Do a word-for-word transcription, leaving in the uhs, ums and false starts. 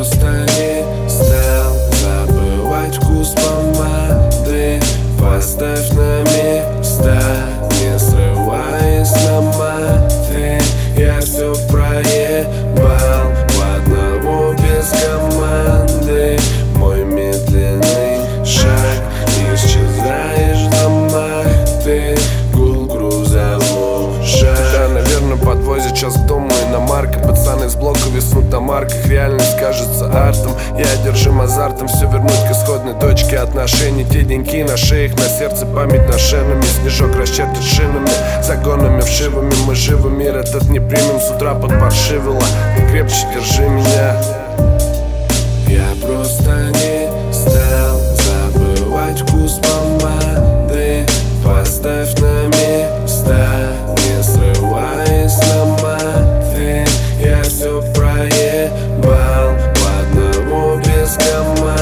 просто не стал забывать вкус помады. Поставь на места, не срываясь на маты. Я все проебал в одного без команды. Мой медленный шаг, исчезаешь в домах ты. Гул грузового шаг. Да, наверное, подвозят час к дому иномарка. Пацаны из блока виснут на марках. Реальность кажется артом. Я одержим азартом все вернуть к исходной точке отношений. Те деньки на шеях, на сердце память на шинами. Снежок расчертит шинами, загонами вшивыми. Мы живы, мир этот не примем. С утра подпаршивило, ты крепче держи меня. Я просто не стал забывать вкус помады. Поставь на места, не срываясь на маты. Я все проебал в одного без команды.